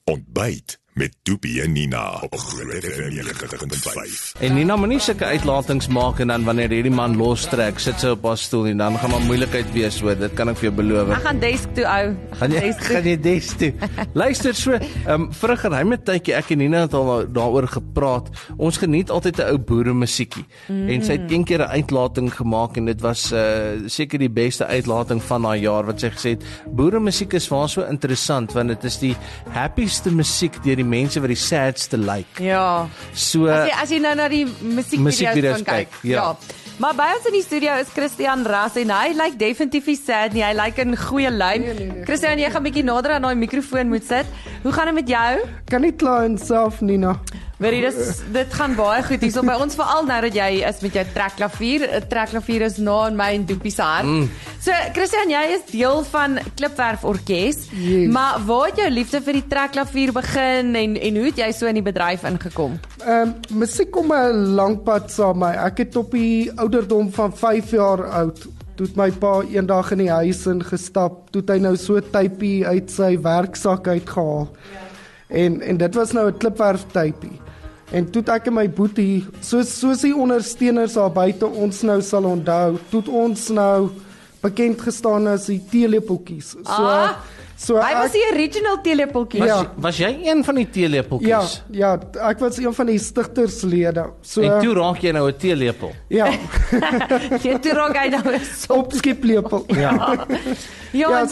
Ontbyt met Doopie en Nina op Groot FM 90.5. En Nina moet nie sulke uitlatings maak en dan wanneer hierdie man lostrek, sit sy op haar stoel en dan gaan maar moeilikheid wees hoor, dit kan ek vir jou beloof. Ek gaan desk toe ou. Gaan jy desk toe? Luister so, vir 'n geruime tydjie, ek en Nina het al daaroor gepraat. Ons geniet altyd 'n ou boere musiekie. En sy het een keer 'n uitlating gemaak en dit was seker die beste uitlating van haar jaar wat sy gesê het, boere musiek is vir haar so interessant want dit is die happieste musiek deur die mense wat die sadste like. Ja. So As jy nou na die musiekvideo's kyk. Ja. Maar by ons in die studio is Christian Ras en hy lyk definitief nie sad nie. Hy lyk in goeie lyn. Nee. Christian, jy gaan bietjie nader aan daai mikrofoon moet sit. Hoe gaan dit met jou? Kan nie kla in self, Nina. Weet jy, dit gaan baie goed hierso by ons, veral nou dat jy is met jou trekklavier. 'n Trekklavier is na in my en Doopie se hart. So, Christian, jy is deel van Klipwerf Orkees. Yes. Maar waar het jou liefde vir die trekklavier begin en hoe het jy so in die bedryf ingekom? Musiek kom 'n lang pad saam met my. Ek het op die ouderdom van 5 jaar oud, toe het my pa eendag in die huis ingestap, toe het hy nou so 'n typie uit sy werksak uitgehaal. En dit was nou 'n klipwerf typie. En toe het ek en my boetie, soos die ondersteuners daar buite ons nou sal onthou, toe het ons nou bekend gestaan as die teelepeltjies. Hy was die original teelepeltjie. Was jy een van die teelepeltjies? Ja, ek was een van die stigterslede. En toe raak jy nou 'n teelepel. Ja. Toe raak hy nou 'n opskeplepel. Ja,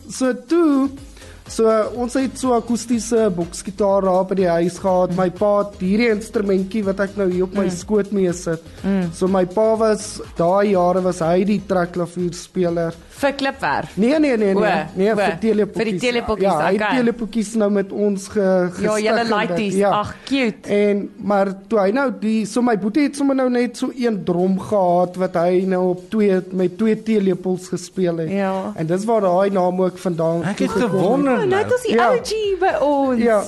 So ons het so akoestiese boksgitaar daar by die huis gehad. My pa het hierdie instrumentjie wat ek nou hier op my skoot mee sit. So my pa was daai jare was hy die trekklavierspeler vir Klipwerf. Nee, vir teelepeltjies. Vir die teelepeltjies, ja, hy het teelepeltjies nou met ons gestig. Ja, julle laities. Ag, cute. Maar toe hy nou so my boetie het sommer nou net so een drom gehad wat hy nou met twee teelepels gespeel het. Ja. En dis waar daai naam ook vandaan Ek het gewonder. Net as die OG by ons. Ja,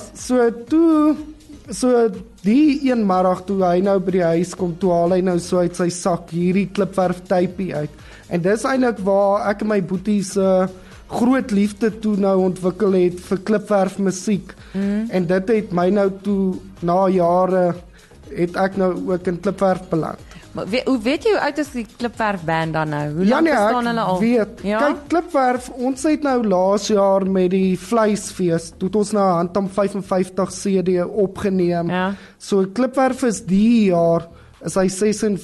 so die een middag toe hy nou by die huis kom, toe haal hy nou so uit sy sak hierdie klipwerf typie uit. En dis eintlik waar ek en my boetie se groot liefde toe nou ontwikkel het vir klipwerf musiek. En dit het my nou toe na jare het ek nou ook in klipwerf beland. Maar hoe weet jy hoe oud is die Klipwerf band dan nou? Hoe lank bestaan hulle al? Weet. Ja? Kyk, Klipwerf, ons het nou laas jaar met die vleisfees, toe het ons nou Handam 55 CD opgeneem. Ja. So Klipwerf is die jaar, is hy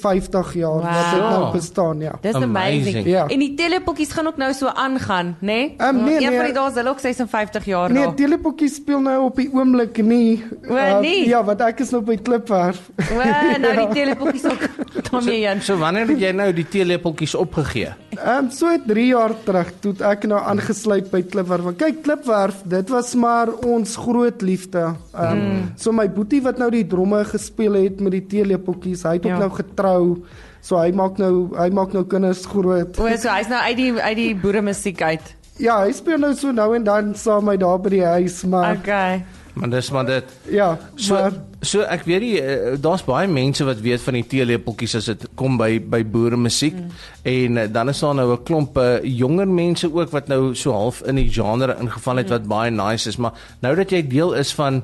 56 jaar wat dit nou bestaan, ja. Dis amazing. Ja. En die teelepeltjies gaan ook nou so aangaan, né? Nee, Een van die dae is hulle ook 56 jaar Nee, nou. teelepeltjies speel nou op die oomblik nie. Nie? Ja, want ek is nou by Klipwerf. Nou die teelepeltjies ook daarmee Jan. So wanneer het jy nou die teelepeltjies opgegee? So 3 jaar terug, toe het ek nou aangesluit by Klipwerf. Want kyk, Klipwerf, dit was maar ons groot liefde. So my boetie wat nou die dromme gespeel het met die teelepeltjies, hy het ook nou getrou. So hy maak nou kinders groot. So hy's nou uit die boere musiek uit. Ja, hy speel nou so nou en dan saam met daar by die huis, maar Okay. Maar dis maar dit. ja, maar So ek weet nie, daar's baie mense wat weet van die teelepeltjies as dit kom by boere musiek. En dan is daar nou 'n klomp jonger mense ook wat nou so half in die genre ingeval het wat baie nice is, maar nou dat jy deel is van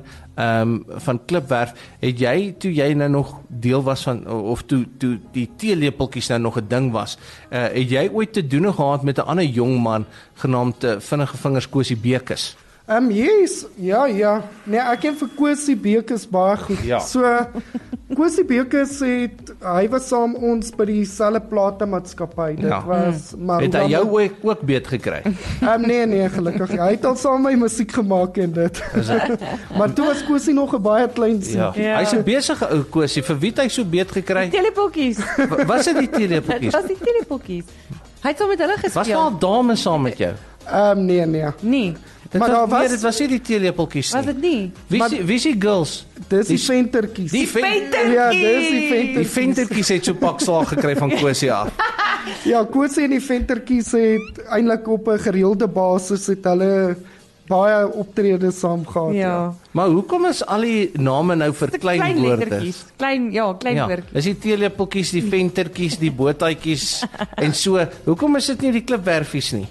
Klipwerf, het jy toe jy nou nog deel was van of toe die teelepeltjies nou nog 'n ding was, het jy ooit te doen gehad met 'n ander jong man genaamd Vinnige Vingers Kosie Bekes? yes, ja. Nee, ek ken vir Kosie Bekes baie goed. Ja. So Kosie Bekes hy was saam ons by dieselfde platemaatskappy. Dit was maar het hy jou ook beet gekry? Nee, gelukkig. Hy het al saam my musiek gemaak en dit. Maar toe was Kosie nog 'n baie klein seun. Ja. Hy's 'n besige ou Kosie. Vir wie het hy so beet gekry? Teelepeltjies. Was dit die teelepeltjies? Dit was die teelepeltjies. Hy het saam met hulle gespeel. Was daar dames saam met jou? Nee. Nee. Dit was nie die teelepeltjies nie. Was dit nie? Wie is die girls? Dis die ventertjies. Die ventertjies. Ja, dis die ventertjies. Die ventertjies het so pak slaag gekry van Kosie af. Ja, Kosie en die ventertjies het eintlik op 'n gereelde basis het hulle baie optredes saam gehad. Ja. Maar hoekom is al die name nou vir klein woorde? lettertjies. Klein woordjies. Is die teelepeltjies, die ventertjies, die bootjie en so. Hoekom is dit nie die klipwerfies nie?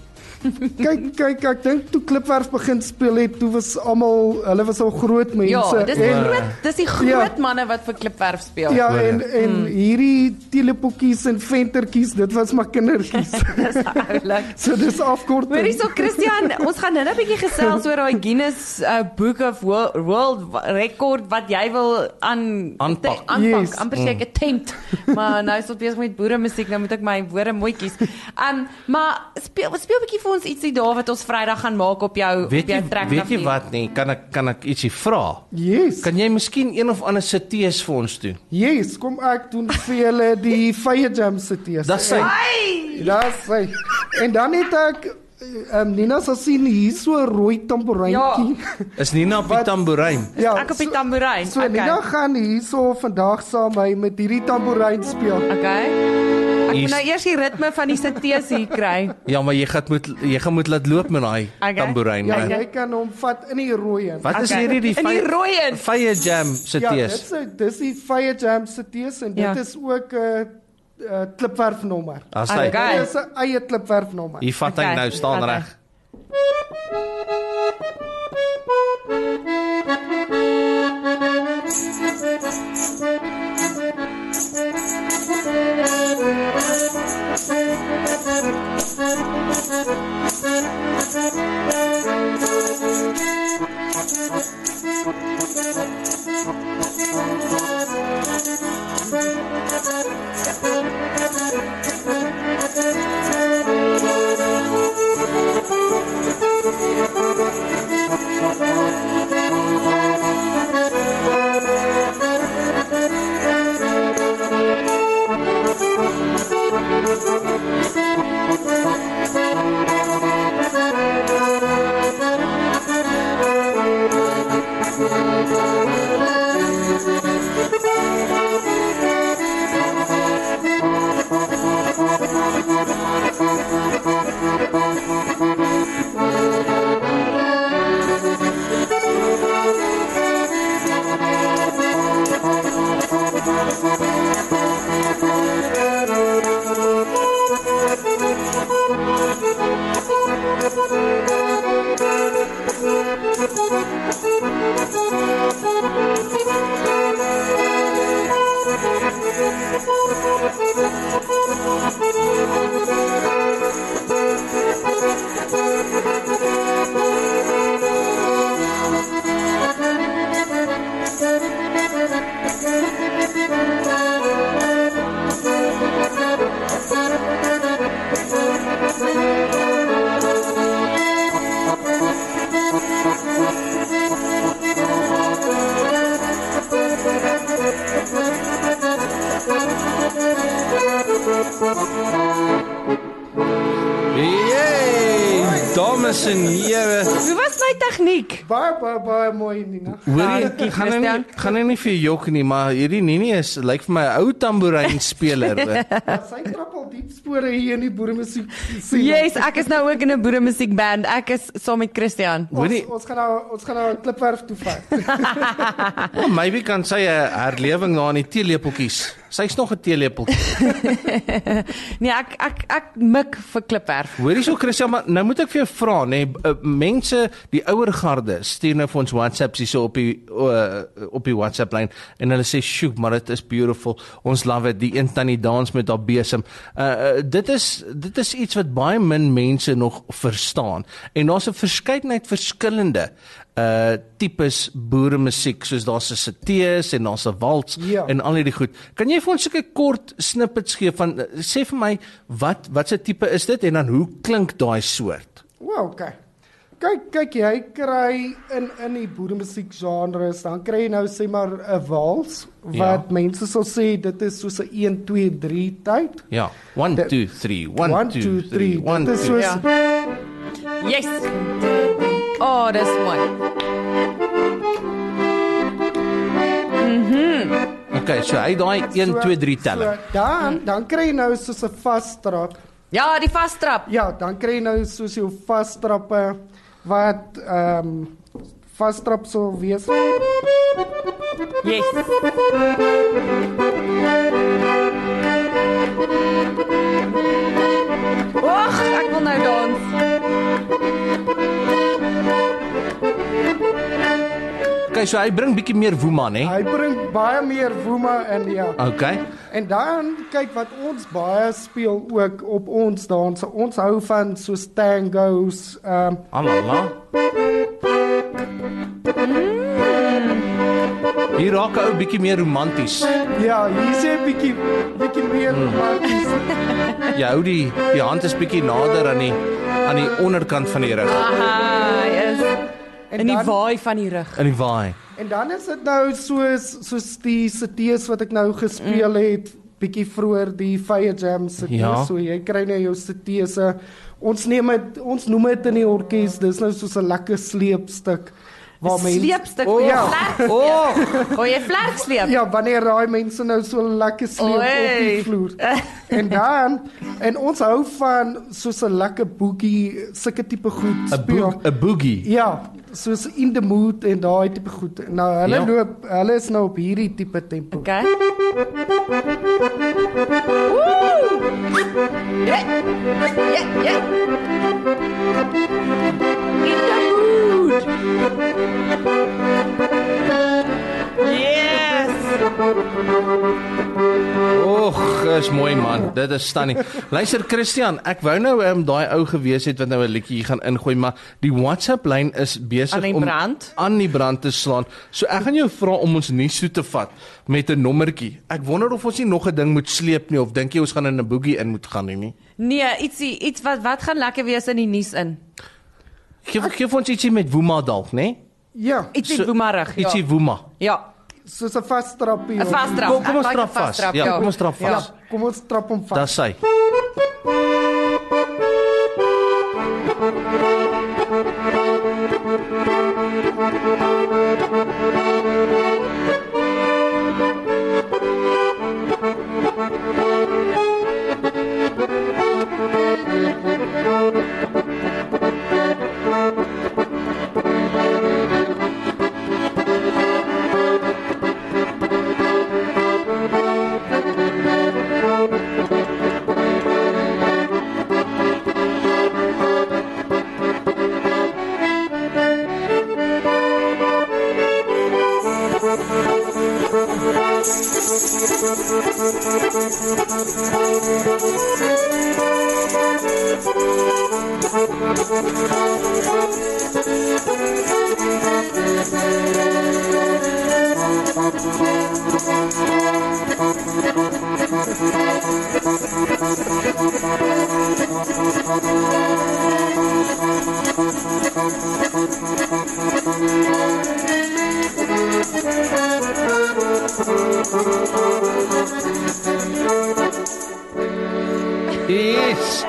Kyk, ek dink toe klipwerf begin speel het, toe was hulle was al groot mense. Ja, dis die groot manne wat vir klipwerf speel. Ja, en hierdie telepokkies en ventertjies, dit was maar kindertjies. Dis oulik. So dis afkorting. Hoorie so Christian, ons gaan nou 'n bietjie gesels oor daai Guinness Book of World Record wat jy wil aanpak, Yes. amper sê ek attempt. Maar nou is ons besig met boere musiek, nou moet ek my woorde mooi kies. Maar speel 'n bietjie vir ons ietsie daar wat ons Vrydag gaan maak op jou trek. Weet jy wat nie, kan ek ietsie vra? Yes. Kan jy miskien een of ander sitees vir ons doen? Yes, kom ek doen vir julle die Fire Jam cities. Dis sy. Dis sy. En dan het ek Nina sal sien hier so 'n rooi tamboerijntjie. Is Nina op die tamboerijn? Ja, Ek op die tamboerijn. So Nina gaan hierso vandag saam met hierdie tamboerijn speel. Okay. Ek moet nou eers die ritme van die sitees hier kry. Ja, maar jy gaan moet laat loop met daai tamboerijn. Ja, né? jy kan hom vat in die rooi in. Wat is hierdie die in die rooi in? Fire Jam sitees? Ja, dis die Fire Jam cities en dit is ook 'n klipwerfnommer. As hy Okay. Dit is 'n eie klipwerfnommer. hier vat hy nou staan vat hy. reg. Dames en here. Hoe was my tegniek? Baie mooi, Nina. Hoorie, gaan nie vir jou jok nie, maar hierdie Nini lyk vir my 'n ou tamboerijnspeler. Sy trap al diep spore hier in die boeremusiek. Yes, ek is nou ook in 'n boeremusiekband. Ek is saam met Christian. Ons gaan nou 'n klipwerf toe vat. Oh, maybe kan sy 'n herlewing daar in die teelepeltjies. Sy's nog 'n teelepeltjie. Nee, ek mik vir klipwerf. Hoorie so Christian, maar nou moet ek vir jou vra, nê, mense, die ouer garde stuur nou vir ons WhatsApps hier so op die WhatsApp lyn en hulle sê, "Sjoe, maar dit is beautiful. Ons love it. Die een tannie dans met haar besem." Dit is iets wat baie min mense nog verstaan. En daar's 'n verskeidenheid verskillende tipes boeremusiek, soos daar's 'n sitees en daar's 'n waltz en al hierdie goed. Kan jy vir ons sulke kort snippets gee van sê vir my wat se tipe is dit en dan hoe klink daai soort? Wow, okay. Kyk jy kry in die boeremusiek genres, dan kry jy nou sê maar 'n waltz wat mense sal sê dit is soos 'n 1 2 3 tyd. Ja, 1 2 3 1 2 3 1 2 3. Yes. Oh, dis mooi. Okay, so hy daai 1 2 3 telling. Dan kry jy nou soos 'n vastrap. Ja, die vastrap. Ja, dan kry jy nou soos jou vastrappe wat vastrap sou wees. Yes. Och, ek wil nou dans. Okay, so hy bring bietjie meer woeman, hè? Hy bring baie meer woema in, ja. Okay. En dan kyk wat ons baie speel ook op ons danse. Ons hou van so tangos, Alala. Hier raak ou bietjie meer romanties. ja, hier sê bietjie meer romanties. Jy hou die hand is bietjie nader aan die onderkant van die rug, Aha, is in die dan- waai van die rug. in die waai. En dan is dit nou soos die CD's wat ek nou gespeel het, bietjie vroeër die Fire Jam CD's, Ja. so jy kry nou jou CD's. Ons noem dit in die orkes, dis nou soos 'n lekker sleepstuk waar mense Sleepstuk Oh. vir jou vlerk. Gooi jy vlerk sleep? Ja, wanneer daai mense nou so lekker sleep op die Oei. vloer. En ons hou van soos 'n lekker boogie, sulke tipe goed speel. 'n boogie. Ja, soos in the mood en daai tipe goed. Nou hulle is nou op hierdie tipe tempo. Okay. Yeah. In the mood. Yes. Och, is mooi man. Dit is stunning. Luister Christian, ek wou nou daai ou gewees het wat nou 'n liedjie hier gaan ingooi, maar die WhatsApp lyn is besig Aan die om brand? aan die brand te slaan. So ek gaan jou vra om ons nuus toe te vat met 'n nommertjie. Ek wonder of ons nie nog 'n ding moet sleep nie, of dink jy ons gaan in 'n boogie in moet gaan nie? Nee, iets wat gaan lekker wees in die nuus in. Geef ons ietsie met woema dalk, né? Ja, Ietsie woemarig. Ietsie woema. Ja. soos 'n vasstrappie. 'n Vasdrap. Kom ons Ek like trap 'n vas. vasdrap, Ja, kom ons trap Ja, vas. kom ons trap hom vas. Dis sy. Yes.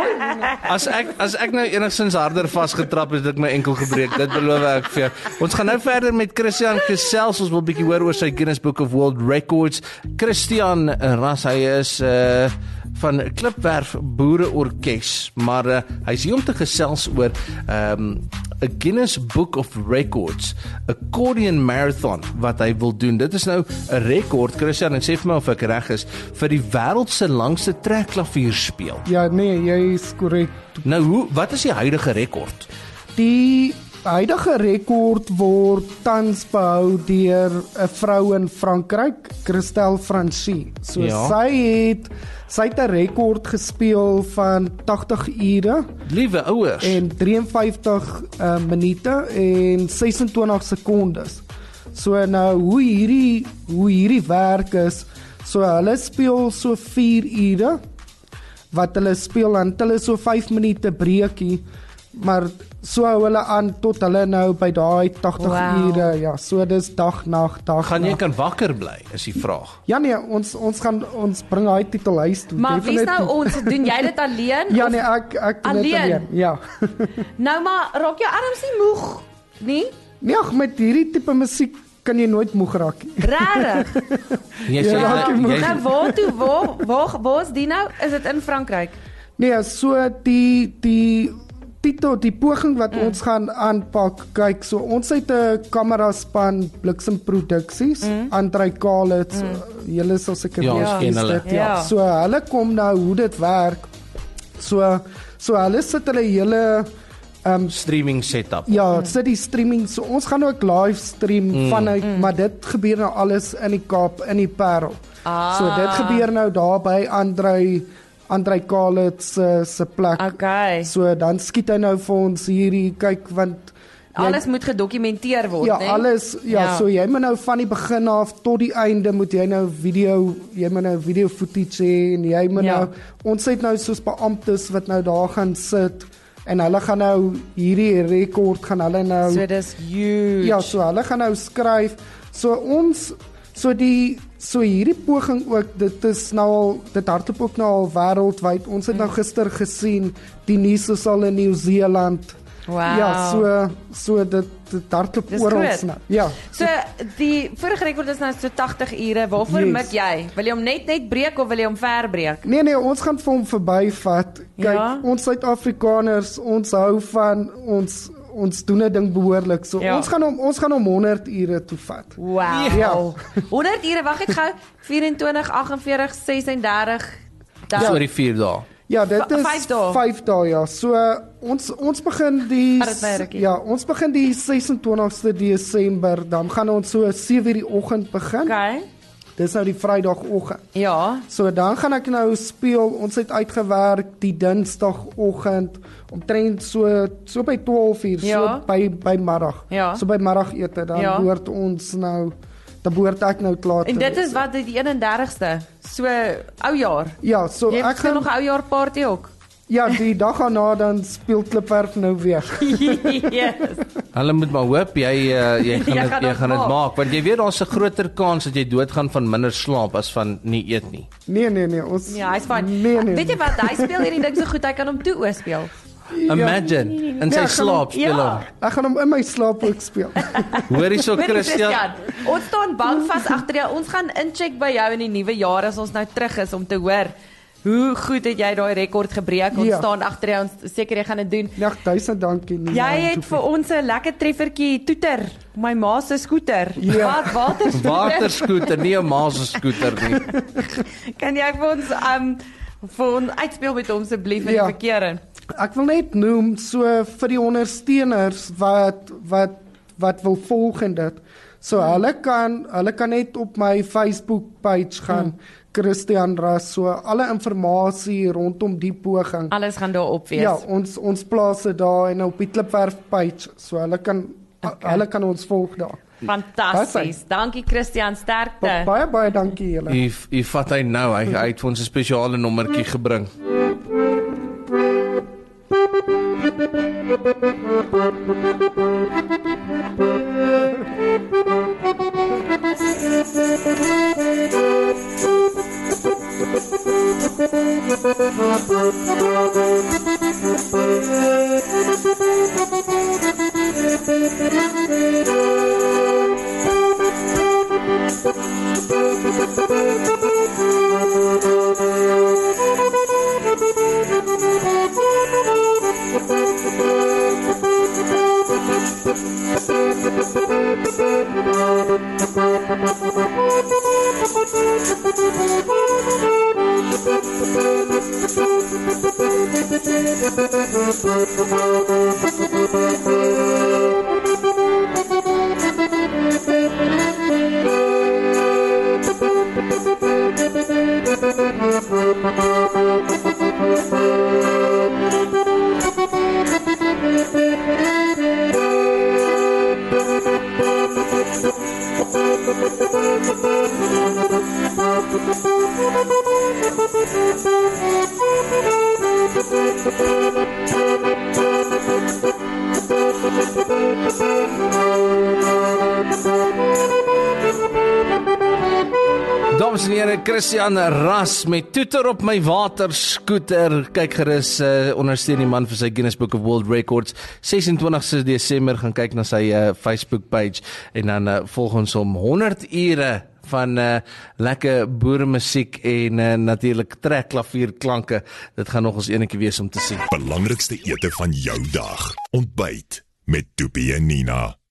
As ek nou enigstens harder vasgetrap het, het ek my enkel gebreek. Dit beloof ek vir jou. Ons gaan nou verder met Christian gesels. Ons wil 'n bietjie hoor oor sy Guinness Book of World Records. Christian Ras, hy is van Klipwerf Boereorkes, maar hy is hier om te gesels oor 'n Guinness Book of Records accordion marathon wat hy wil doen. Dit is nou 'n rekord, Christian, en sê vir my of ek reg is, vir die wêreld se langste trekklavierspeel. Ja, nee, jy is korrek. Nou, wat is die huidige rekord? Die huidige rekord word tans behou deur 'n vrou in Frankryk, Christelle Franchi. So Ja. sy het 'n rekord gespeel van 80 ure Liewe ouers. en 53 minute en 26 sekondes. So nou hoe hierdie werk is, so hulle speel so 4 ure wat hulle speel en hulle so 5 minute breekie, maar so hou hulle aan tot hulle nou by daai 80 Wow. ure, ja, so dis dag nag. Gaan jy kan wakker bly, is die vraag. Ja nee, ons bring daai titel huis toe. Maar wie's nou definitief. ons? Doen jy dit alleen? Ja of- nee, ek doen dit Alleen? alleen. Ja. Nou maar raak jou arms nie moeg nie? Nee, ag, met hierdie tipe musiek kan jy nooit moeg raak nie. Regtig? Jy Ja, sê raak jy moeg. Nou waar is die nou? Is dit in Frankryk? Nee, so die titel, die poging wat ons gaan aanpak, kyk, so ons het 'n kameraspan Bliksem Produksies, Andrei Kalitz, julle sal seker Ja, weet ons wie ken is hulle. dit, Ja. So hulle kom nou hoe dit werk. So hulle sit hulle hele streaming setup. Ja, sit die streaming, so ons gaan ook live stream vanuit, maar dit gebeur nou alles in die Kaap, in die Parel. So dit gebeur nou daar by Andrei Khalid se plek. Okay. So dan skiet hy nou vir ons hierdie, kyk, want alles moet gedokumenteer word, ja, nee? alles, so jy moet nou van die begin af tot die einde moet jy nou video footage hê en jy moet nou, ons het nou soos beamptes wat nou daar gaan sit en hulle gaan nou hierdie rekord gaan hulle nou, so dis huge. Ja, so hulle gaan nou skryf, so hierdie poging ook, dit hardloop ook nou al wêreldwyd. Ons het nou gister gesien, die nuus is al in Nieu-Seeland. Wow. Ja, so dit hardloop oor ons nou. Ja. So die vorige rekord is nou so 80 ure. Waarvoor mik jy? Wil jy hom net breek of wil jy hom ver breek? Nee, ons gaan vir hom verbyvat. Kyk, ons Suid-Afrikaners, ons hou van ons doen 'n ding behoorlik. So ons gaan hom 100 ure toe vat. Wow. Ja. 100 ure, wag net gou. 24, 48, 36 dae. Oor die 4 dae. Ja, dit is 5 dae, ja. So ons begin ons begin die 26ste Desember, dan gaan ons so 7:00 die oggend begin. Okay. Dis nou die Vrydagoggend. Ja. So dan gaan ek nou speel. Ons het uitgewerk die Dinsdagoggend omtrent so by 12:00, so by middag. Ja. So by middagete dan behoort ons nou, dan behoort ek nou klaar te En dit is wat die 31ste, so oujaar. Ja, so ek gaan nog oujaar party ook. Ja, die dag daarna dan speel Klipwerf nou weer. Yes. Hulle moet maar hoop jy gaan dit maak, want jy weet daar's 'n groter kans dat jy doodgaan van minder slaap as van nie eet nie. Nee, ons ja, hy's fyn. Nee. Weet jy wat, hy speel hierdie ding so goed, hy kan hom toe speel. Imagine, in sy slaap speel hom. Ek gaan hom in my slaap ook speel. Hoorie so Christian. Ons staan bankvas agter jou. Ons gaan incheck by jou in die nuwe jaar as ons nou terug is om te hoor hoe goed het jy daai rekord gebreek. Ons staan agter jou, ons seker jy gaan dit doen. Ja, 1000 dankie. Jy het vir ons 'n lekker treffertjie toeter, my ma se skooter. Ja. Waterskooter, nie 'n ma se skooter nie. Kan jy vir ons uitspeel met hom asseblief in die verkeer? Ek wil net noem so vir die ondersteuners wat wil volg en dit. So hulle kan net op my Facebook page gaan, Christian Ras, so alle inligting rondom die poging. Alles gaan daar op wees. Ja, ons plaas dit daar en op die Klipwerf page, so hulle kan ons volg daar. Fantasties. Dankie Christian, sterkte. Baie dankie julle. U vat hy nou, hy het vir ons 'n spesiale nommertjie gebring. Dames en here, Christian Ras met toeter op my waterskooter. Kyk gerus, ondersteun die man vir sy Guinness Book of World Records. 26 Desember gaan kyk na sy Facebook page en dan volg ons om 100 ure van lekker boeremusiek en natuurlik trekklavierklanke. Dit gaan nog ons enetjie wees om te sien. Belangrikste ete van jou dag. Ontbyt met Doopie en Nina.